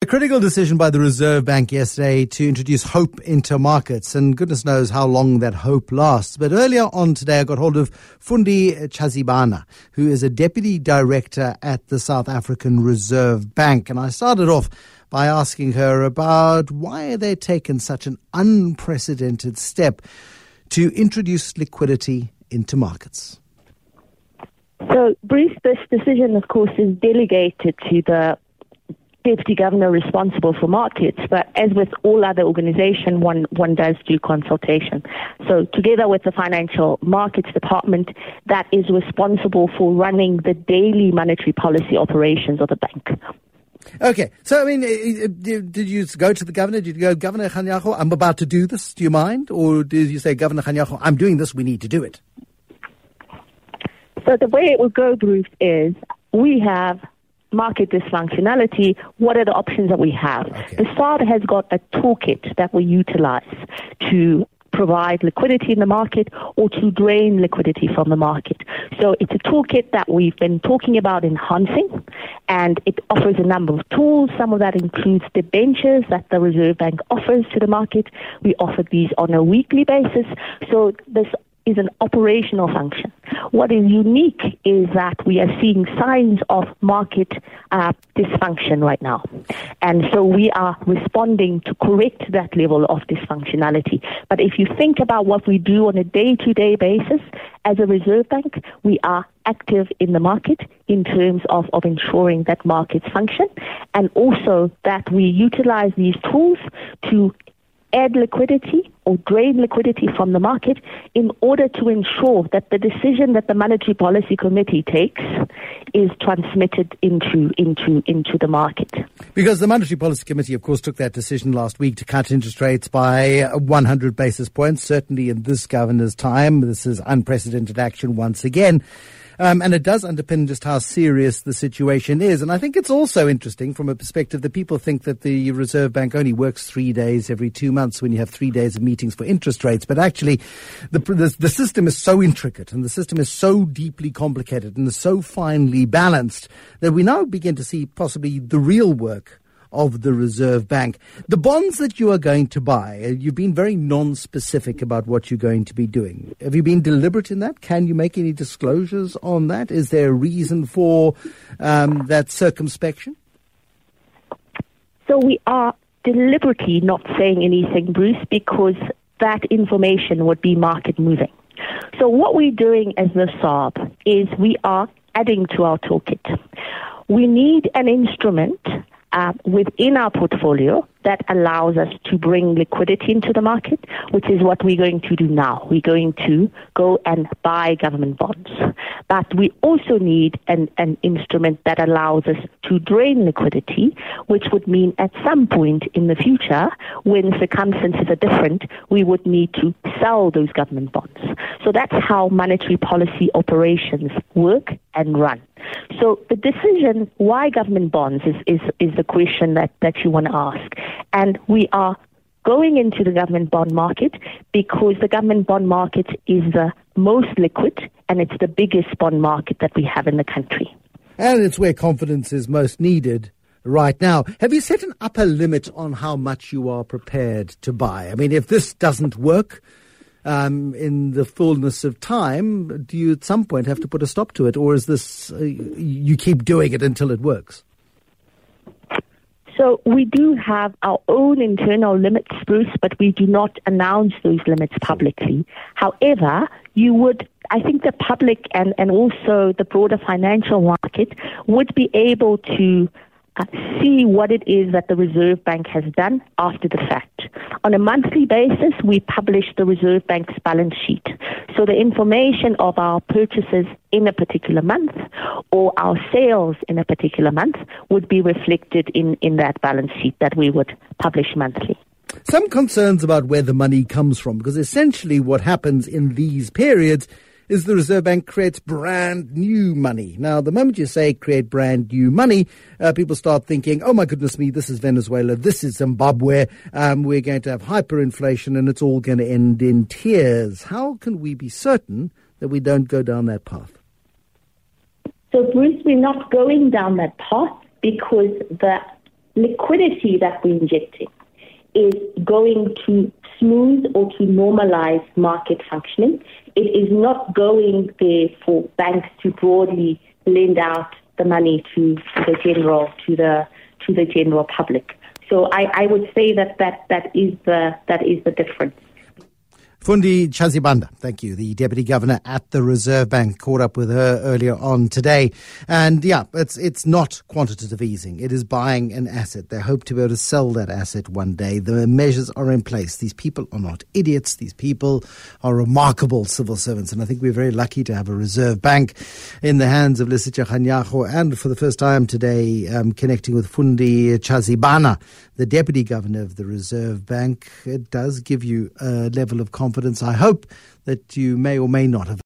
critical decision by the Reserve Bank yesterday to introduce hope into markets, and goodness knows how long that hope lasts. But earlier on today, I got hold of Fundi Chazibana, who is a Deputy Director at the South African Reserve Bank. And I started off by asking her about why they're taking such an unprecedented step to introduce liquidity into markets. So, Bruce, this decision, of course, is delegated to the Deputy Governor responsible for markets, but as with all other organizations, one does do consultation. So together with the Financial Markets Department, that is responsible for running the daily monetary policy operations of the bank. Okay, so I mean, did you go to the governor? Did you go, Governor Kganyago, I'm about to do this, do you mind? Or did you say, Governor Kganyago, I'm doing this, we need to do it? So the way it will go, Bruce, is we have market dysfunctionality. What are the options that we have? Okay. The SARB has got a toolkit that we utilize to provide liquidity in the market or to drain liquidity from the market. So it's a toolkit that we've been talking about enhancing, and it offers a number of tools. Some of that includes debentures that the Reserve Bank offers to the market. We offer these on a weekly basis. So this is an operational function. What is unique is that we are seeing signs of market dysfunction right now. And so we are responding to correct that level of dysfunctionality. But if you think about what we do on a day-to-day basis, as a Reserve Bank, we are active in the market in terms of ensuring that markets function, and also that we utilize these tools to add liquidity or drain liquidity from the market in order to ensure that the decision that the Monetary Policy Committee takes is transmitted into the market. Because the Monetary Policy Committee, of course, took that decision last week to cut interest rates by 100 basis points, certainly in this governor's time. This is unprecedented action once again. And it does underpin just how serious the situation is. And I think it's also interesting from a perspective that people think that the Reserve Bank only works 3 days every 2 months when you have 3 days of meetings for interest rates. But actually, the system is so intricate and the system is so deeply complicated and is so finely balanced that we now begin to see possibly the real work of the Reserve Bank. The bonds that you are going to buy, you've been very non-specific about what you're going to be doing. Have you been deliberate in that? Can you make any disclosures on that? Is there a reason for that circumspection? So we are deliberately not saying anything, Bruce, because that information would be market moving. So what we're doing as the SARB is we are adding to our toolkit. We need an instrument within our portfolio that allows us to bring liquidity into the market, which is what we're going to do now. We're going to go and buy government bonds. But we also need an instrument that allows us to drain liquidity, which would mean at some point in the future, when circumstances are different, we would need to sell those government bonds. So that's how monetary policy operations work and run. So the decision why government bonds is the question that you want to ask. And we are going into the government bond market because the government bond market is the most liquid and it's the biggest bond market that we have in the country. And it's where confidence is most needed right now. Have you set an upper limit on how much you are prepared to buy? I mean, if this doesn't work in the fullness of time, do you at some point have to put a stop to it? Or is this, you keep doing it until it works? So we do have our own internal limits, Bruce, but we do not announce those limits publicly. However, I think the public and also the broader financial market would be able to see what it is that the Reserve Bank has done after the fact. On a monthly basis, we publish the Reserve Bank's balance sheet. So the information of our purchases in a particular month or our sales in a particular month would be reflected in that balance sheet that we would publish monthly. Some concerns about where the money comes from, because essentially what happens in these periods is the Reserve Bank creates brand new money. Now, the moment you say create brand new money, people start thinking, oh my goodness me, this is Venezuela, this is Zimbabwe, we're going to have hyperinflation and it's all going to end in tears. How can we be certain that we don't go down that path? So, Bruce, we're not going down that path because the liquidity that we're injecting is going to smooth or to normalize market functioning. It is not going there for banks to broadly lend out the money to the general public. So I would say that is the difference. Fundi Ntsazibanda, thank you, the Deputy Governor at the Reserve Bank, caught up with her earlier on today. And yeah, it's not quantitative easing. It is buying an asset. They hope to be able to sell that asset one day. The measures are in place. These people are not idiots. These people are remarkable civil servants. And I think we're very lucky to have a Reserve Bank in the hands of Lesitsha Kganyago. And for the first time today, connecting with Fundi Ntsazibanda, the Deputy Governor of the Reserve Bank. It does give you a level of confidence, I hope, that you may or may not have